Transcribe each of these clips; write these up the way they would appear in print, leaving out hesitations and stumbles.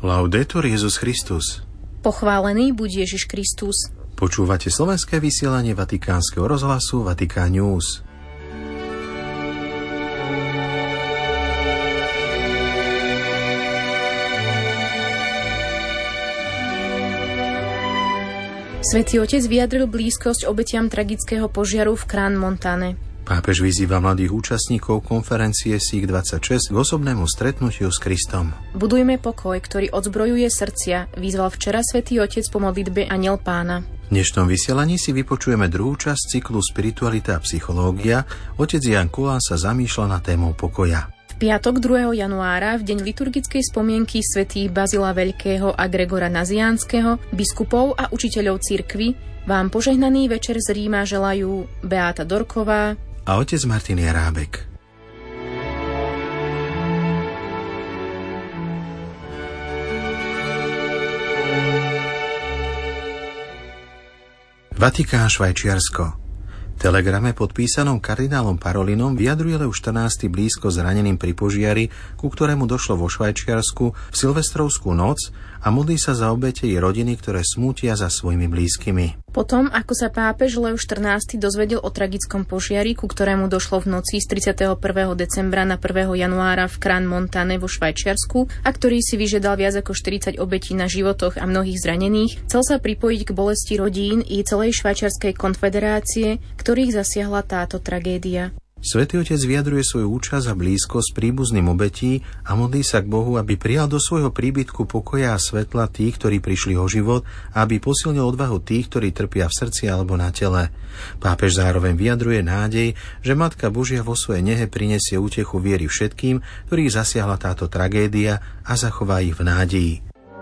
Laudetur Jesus Christus. Pochválený buď Ježiš Kristus. Počúvate slovenské vysielanie Vatikánskeho rozhlasu Vatikán News. Svätý Otec vyjadril blízkosť obetiam tragického požiaru v Crans-Montane. Pápež vyzýva mladých účastníkov konferencie SIG 26 k osobnému stretnutiu s Kristom. Budujme pokoj, ktorý odzbrojuje srdcia, vyzval včera Svätý Otec po modlitbe Anjel Pána. V dnešnom vysielaní si vypočujeme druhú časť cyklu Spiritualita a psychológia. Otec Ján Kulán sa zamýšľa na tému pokoja. V piatok 2. januára, v deň liturgickej spomienky svätých Bazila Veľkého a Gregora Nazianského, biskupov a učiteľov cirkvi, vám požehnaný večer z Ríma želajú Beáta Dorková a otec Martin Jarábek. Vatikán, Švajčiarsko. V telegrame podpísanom kardinálom Parolinom vyjadruje Lev 14. blízko zraneným pri požiari, ku ktorému došlo vo Švajčiarsku v silvestrovskú noc, a modlí sa za obete i rodiny, ktoré smútia za svojimi blízkymi. Potom, ako sa pápež Lev 14. dozvedel o tragickom požiari, ku ktorému došlo v noci z 31. decembra na 1. januára v Crans-Montane vo Švajčiarsku a ktorý si vyžiadal viac ako 40 obetí na životoch a mnohých zranených, chcel sa pripojiť k bolesti rodín i celej Švajčiarskej konfederácie, ktorých zasiahla táto tragédia. Svätý Otec vyjadruje svoju účasť a blízkosť príbuzným obetí a modlí sa k Bohu, aby prijal do svojho príbytku pokoja a svetla tých, ktorí prišli o život, a aby posilnil odvahu tých, ktorí trpia v srdci alebo na tele. Pápež zároveň vyjadruje nádej, že Matka Božia vo svojej nehe prinesie útechu viery všetkým, ktorých zasiahla táto tragédia, a zachová ich v nádeji.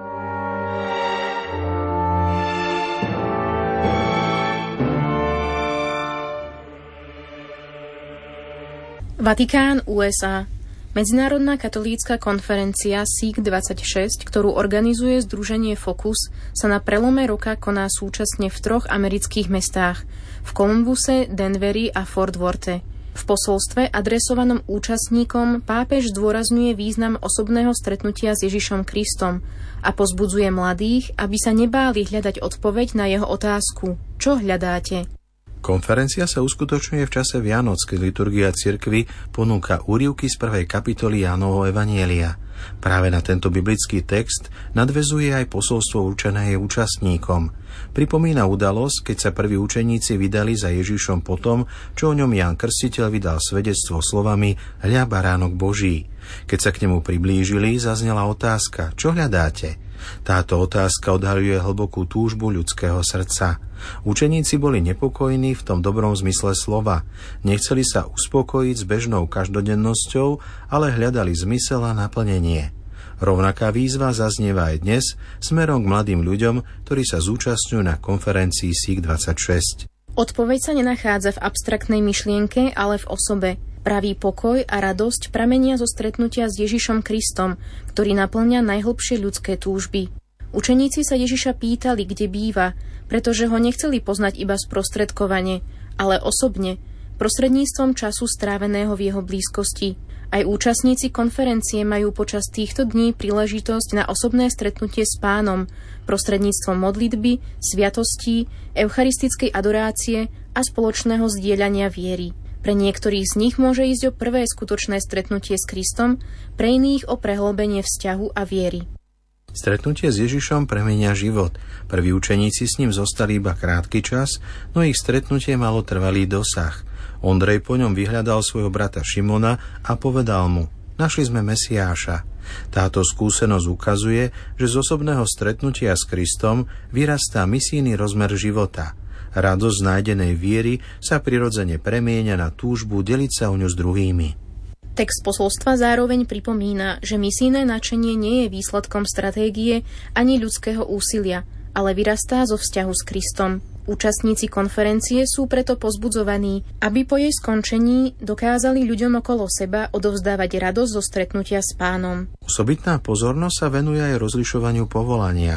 Vatikán, USA. Medzinárodná katolícka konferencia SIG 26, ktorú organizuje združenie Focus, sa na prelome roka koná súčasne v 3 amerických mestách: v Columbuse, Denveri a Fort Worthe. V posolstve adresovanom účastníkom pápež zdôrazňuje význam osobného stretnutia s Ježišom Kristom a pozbudzuje mladých, aby sa nebáli hľadať odpoveď na jeho otázku: čo hľadáte? Konferencia sa uskutočňuje v čase Vianoc, keď liturgia cirkvi ponúka úryvky z 1. kapitoly Jánovho evanjelia. Práve na tento biblický text nadväzuje aj posolstvo určené jej účastníkom. Pripomína udalosť, keď sa prví učeníci vydali za Ježišom potom, čo o ňom Ján Krstiteľ vydal svedectvo slovami: Hľa, baránok Boží. Keď sa k nemu priblížili, zaznela otázka: čo hľadáte? Táto otázka odhaľuje hlbokú túžbu ľudského srdca. Učeníci boli nepokojní v tom dobrom zmysle slova. Nechceli sa uspokojiť s bežnou každodennosťou, ale hľadali zmysel a naplnenie. Rovnaká výzva zaznieva aj dnes smerom k mladým ľuďom, ktorí sa zúčastňujú na konferencii SIG 26. Odpoveď sa nenachádza v abstraktnej myšlienke, ale v osobe. Pravý pokoj a radosť pramenia zo stretnutia s Ježišom Kristom, ktorý naplňa najhlbšie ľudské túžby. Učeníci sa Ježiša pýtali, kde býva, pretože ho nechceli poznať iba sprostredkovane, ale osobne, prostredníctvom času stráveného v jeho blízkosti. Aj účastníci konferencie majú počas týchto dní príležitosť na osobné stretnutie s Pánom prostredníctvom modlitby, sviatostí, eucharistickej adorácie a spoločného zdieľania viery. Pre niektorých z nich môže ísť o prvé skutočné stretnutie s Kristom, pre iných o prehlbenie vzťahu a viery. Stretnutie s Ježišom premenia život. Prví učeníci s ním zostali iba krátky čas, no ich stretnutie malo trvalý dosah. Ondrej po ňom vyhľadal svojho brata Šimona a povedal mu: Našli sme Mesiáša. Táto skúsenosť ukazuje, že z osobného stretnutia s Kristom vyrastá misijný rozmer života. Radosť nájdenej viery sa prirodzene premieňa na túžbu deliť sa o ňu s druhými. Text posolstva zároveň pripomína, že misijné nadšenie nie je výsledkom stratégie ani ľudského úsilia, ale vyrastá zo vzťahu s Kristom. Účastníci konferencie sú preto pozbudzovaní, aby po jej skončení dokázali ľuďom okolo seba odovzdávať radosť zo stretnutia s Pánom. Osobitná pozornosť sa venuje aj rozlišovaniu povolania.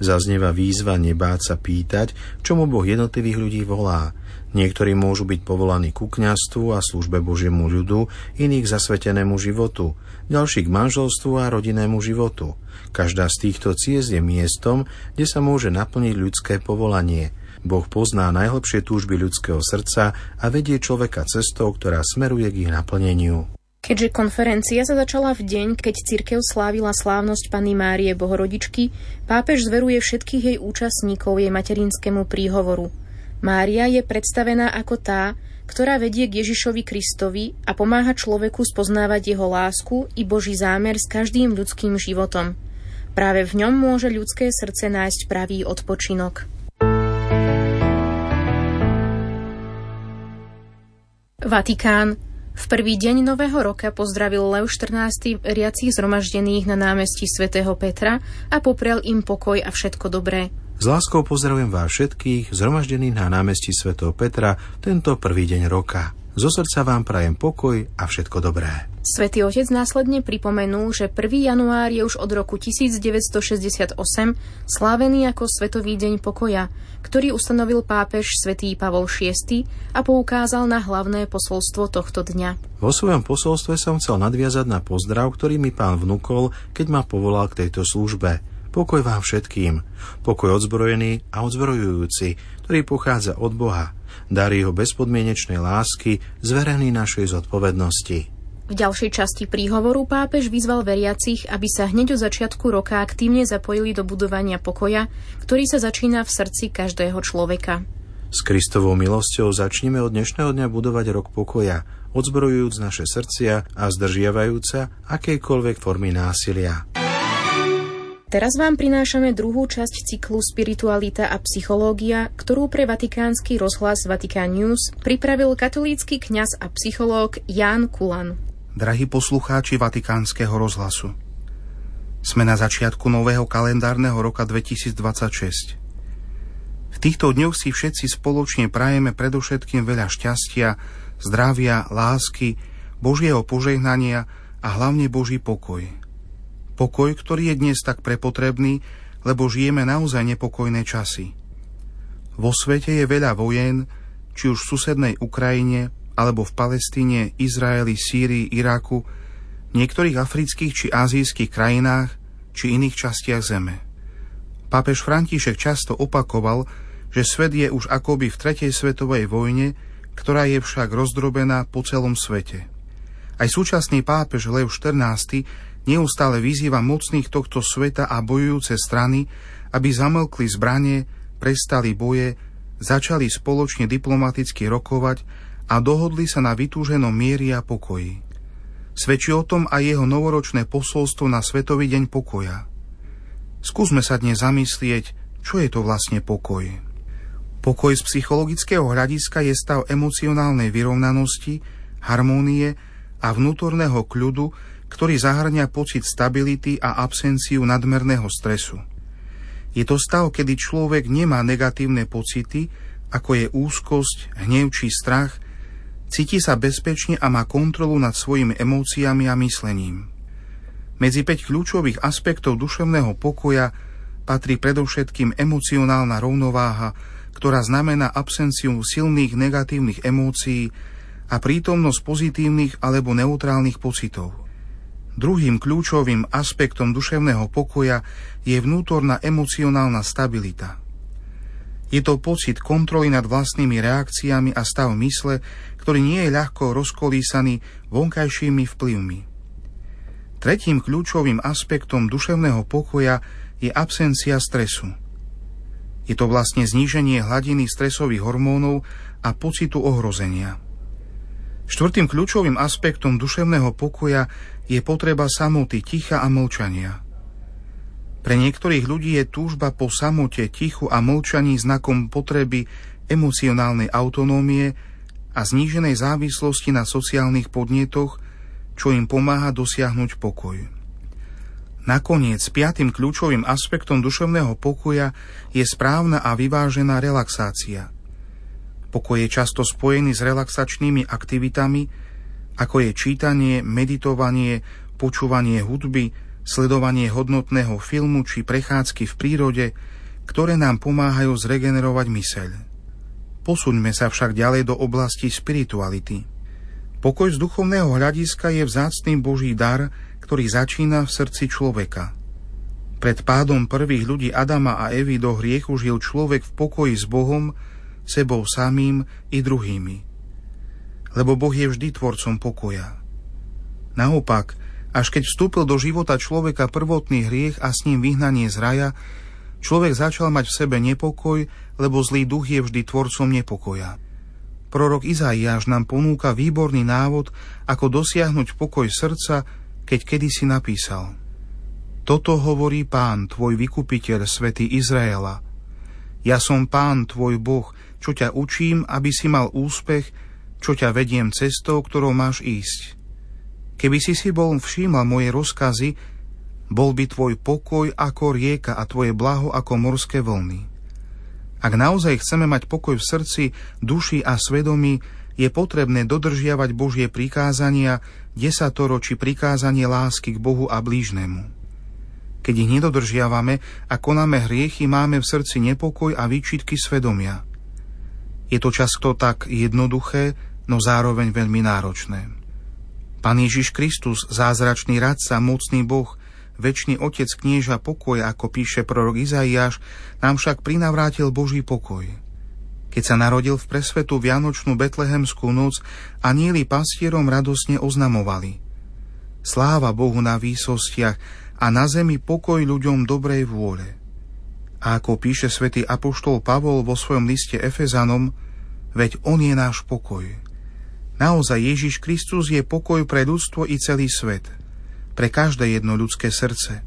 Zaznieva výzva nebáť sa pýtať, čomu Boh jednotlivých ľudí volá. Niektorí môžu byť povolaní ku kňazstvu a službe Božiemu ľudu, iných k zasvetenému životu, ďalší k manželstvu a rodinnému životu. Každá z týchto ciest je miestom, kde sa môže naplniť ľudské povolanie. Boh pozná najhlbšie túžby ľudského srdca a vedie človeka cestou, ktorá smeruje k ich naplneniu. Keďže konferencia sa začala v deň, keď cirkev slávila slávnosť Panny Márie Bohorodičky, pápež zveruje všetkých jej účastníkov jej materinskému príhovoru. Mária je predstavená ako tá, ktorá vedie k Ježišovi Kristovi a pomáha človeku spoznávať jeho lásku i Boží zámer s každým ľudským životom. Práve v ňom môže ľudské srdce nájsť pravý odpočinok. Vatikán. V prvý deň nového roka pozdravil Lev XIV veriacich zhromaždených na námestí svätého Petra a poprial im pokoj a všetko dobré. S láskou pozdravujem vás všetkých zhromaždených na námestí svätého Petra tento prvý deň roka. Zo srdca vám prajem pokoj a všetko dobré. Svätý Otec následne pripomenul, že 1. január je už od roku 1968 slávený ako Svetový deň pokoja, ktorý ustanovil pápež svätý Pavol VI a poukázal na hlavné posolstvo tohto dňa. Vo svojom posolstve som chcel nadviazať na pozdrav, ktorý mi pán vnúkol, keď ma povolal k tejto službe. Pokoj vám všetkým. Pokoj odzbrojený a odzbrojujúci, ktorý pochádza od Boha. Dar jeho bezpodmienečnej lásky, zverený našej zodpovednosti. V ďalšej časti príhovoru pápež vyzval veriacich, aby sa hneď od začiatku roka aktívne zapojili do budovania pokoja, ktorý sa začína v srdci každého človeka. S Kristovou milosťou začneme od dnešného dňa budovať rok pokoja, odzbrojujúc naše srdcia a zdržiavajúca akejkoľvek formy násilia. Teraz vám prinášame druhú časť cyklu Spiritualita a psychológia, ktorú pre Vatikánsky rozhlas Vatican News pripravil katolícky kňaz a psychológ Ján Kulan. Drahí poslucháči Vatikánskeho rozhlasu, sme na začiatku nového kalendárneho roka 2026. V týchto dňoch si všetci spoločne prajeme predovšetkým veľa šťastia, zdravia, lásky, Božieho požehnania a hlavne Boží pokoj. Pokoj, ktorý je dnes tak prepotrebný, lebo žijeme naozaj nepokojné časy. Vo svete je veľa vojen, či už v susednej Ukrajine, alebo v Palestíne, Izraeli, Sýrii, Iraku, niektorých afrických či azijských krajinách, či iných častiach zeme. Pápež František často opakoval, že svet je už akoby v 3. svetovej vojne, ktorá je však rozdrobená po celom svete. Aj súčasný pápež Lev XIV neustále vyzýva mocných tohto sveta a bojujúce strany, aby zamlkli zbranie, prestali boje, začali spoločne diplomaticky rokovať a dohodli sa na vytúženom mieri a pokoji. Svedčí o tom aj jeho novoročné posolstvo na Svetový deň pokoja. Skúsme sa dnes zamyslieť, čo je to vlastne pokoj. Pokoj z psychologického hľadiska je stav emocionálnej vyrovnanosti, harmónie a vnútorného kľudu, ktorý zahŕňa pocit stability a absenciu nadmerného stresu. Je to stav, kedy človek nemá negatívne pocity, ako je úzkosť, hnev či strach, cíti sa bezpečne a má kontrolu nad svojimi emóciami a myslením. Medzi 5 kľúčových aspektov duševného pokoja patrí predovšetkým emocionálna rovnováha, ktorá znamená absenciu silných negatívnych emócií a prítomnosť pozitívnych alebo neutrálnych pocitov. Druhým kľúčovým aspektom duševného pokoja je vnútorná emocionálna stabilita. Je to pocit kontroly nad vlastnými reakciami a stav mysle, ktorý nie je ľahko rozkolísaný vonkajšími vplyvmi. Tretím kľúčovým aspektom duševného pokoja je absencia stresu. Je to vlastne zníženie hladiny stresových hormónov a pocitu ohrozenia. Štvrtým kľúčovým aspektom duševného pokoja je potreba samoty, ticha a mlčania. Pre niektorých ľudí je túžba po samote, tichu a mlčaní znakom potreby emocionálnej autonómie a zníženej závislosti na sociálnych podnetoch, čo im pomáha dosiahnuť pokoj. Nakoniec, 5. kľúčovým aspektom duševného pokoja je správna a vyvážená relaxácia. Pokoj je často spojený s relaxačnými aktivitami, ako je čítanie, meditovanie, počúvanie hudby, sledovanie hodnotného filmu či prechádzky v prírode, ktoré nám pomáhajú zregenerovať myseľ. Posuňme sa však ďalej do oblasti spirituality. Pokoj z duchovného hľadiska je vzácny Boží dar, ktorý začína v srdci človeka. Pred pádom prvých ľudí Adama a Evy do hriechu žil človek v pokoji s Bohom, sebou samým i druhými. Lebo Boh je vždy tvorcom pokoja. Naopak, až keď vstúpil do života človeka prvotný hriech a s ním vyhnanie z raja, človek začal mať v sebe nepokoj, lebo zlý duch je vždy tvorcom nepokoja. Prorok Izaiáš nám ponúka výborný návod, ako dosiahnuť pokoj srdca, keď kedysi napísal: Toto hovorí Pán, tvoj vykupiteľ, svätý Izraela. Ja som Pán, tvoj Boh, čo ťa učím, aby si mal úspech, čo ťa vediem cestou, ktorou máš ísť. Keby si bol všímal moje rozkazy, bol by tvoj pokoj ako rieka a tvoje blaho ako morské vlny. Ak naozaj chceme mať pokoj v srdci, duši a svedomí, je potrebné dodržiavať Božie prikázania, desatoro či prikázanie lásky k Bohu a blížnemu. Keď ich nedodržiavame a konáme hriechy, máme v srdci nepokoj a výčitky svedomia. Je to často tak jednoduché, no zároveň veľmi náročné. Pán Ježiš Kristus, zázračný radca, mocný Boh, večný Otec, knieža pokoja, ako píše prorok Izaiáš, nám však prinavrátil Boží pokoj. Keď sa narodil v presvetú vianočnú betlehemskú noc, anjeli pastierom radosne oznamovali: Sláva Bohu na výsostiach a na zemi pokoj ľuďom dobrej vôle. A ako píše svätý apoštol Pavol vo svojom liste Efezanom, veď on je náš pokoj. Naozaj Ježiš Kristus je pokoj pre ľudstvo i celý svet, pre každé jedno ľudské srdce.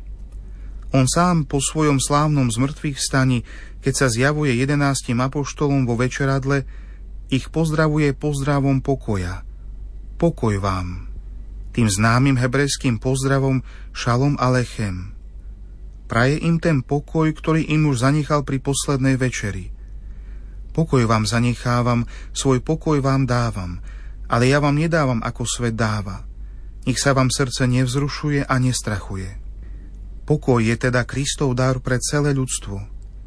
On sám po svojom slávnom zmrtvých vstaní, keď sa zjavuje 11 apoštolom vo večeradle, ich pozdravuje pozdravom pokoja. Pokoj vám. Tým známym hebrejským pozdravom Šalom Alechem. Praje im ten pokoj, ktorý im už zanechal pri poslednej večeri. Pokoj vám zanechávam, svoj pokoj vám dávam, ale ja vám nedávam, ako svet dáva. Nech sa vám srdce nevzrušuje a nestrachuje. Pokoj je teda Kristov dar pre celé ľudstvo.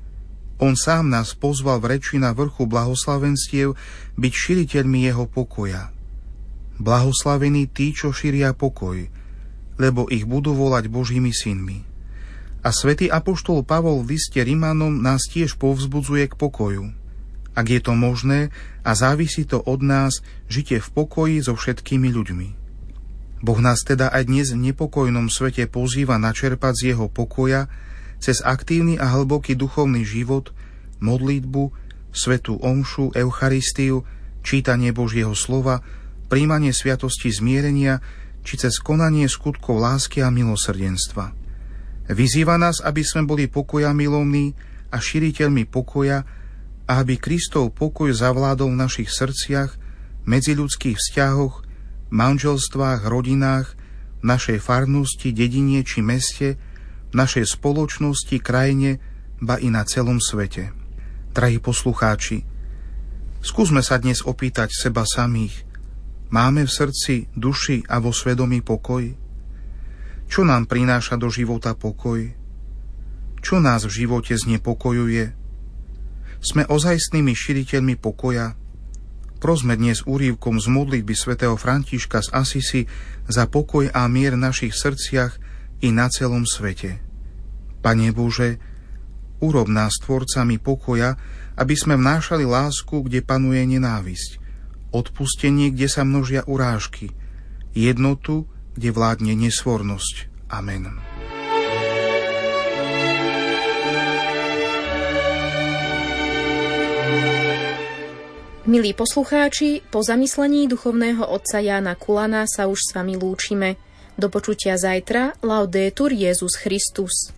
On sám nás pozval v reči na vrchu blahoslavenstiev byť širiteľmi jeho pokoja. Blahoslavení tí, čo šíria pokoj, lebo ich budú volať Božími synmi. A svätý apoštol Pavol v liste Rimanom nás tiež povzbudzuje k pokoju. Ak je to možné a závisí to od nás, žite v pokoji so všetkými ľuďmi. Boh nás teda aj dnes v nepokojnom svete pozýva načerpať z jeho pokoja cez aktívny a hlboký duchovný život, modlitbu, svätú omšu, Eucharistiu, čítanie Božieho slova, prijímanie sviatosti zmierenia či cez konanie skutkov lásky a milosrdenstva. Vyzýva nás, aby sme boli pokoja milovní a šíriteľmi pokoja a aby Kristov pokoj zavládol v našich srdciach, medziľudských vzťahoch, manželstvách, rodinách, v našej farnosti, dedine či meste, v našej spoločnosti, krajine, ba i na celom svete. Drahí poslucháči, skúsme sa dnes opýtať seba samých: máme v srdci, duši a vo svedomí pokoj? Čo nám prináša do života pokoj? Čo nás v živote znepokojuje? Sme ozajstnými širiteľmi pokoja? Prosme dnes úryvkom z modlitby svätého Františka z Asisi za pokoj a mier v našich srdciach i na celom svete. Pane Bože, urob nás tvorcami pokoja, aby sme vnášali lásku, kde panuje nenávisť, odpustenie, kde sa množia urážky, jednotu, kde vládne nesvornosť. Amen. Milí poslucháči, po zamyslení duchovného otca Jána Kulana sa už s vami lúčime. Do počutia zajtra. Laudetur Jesus Christus.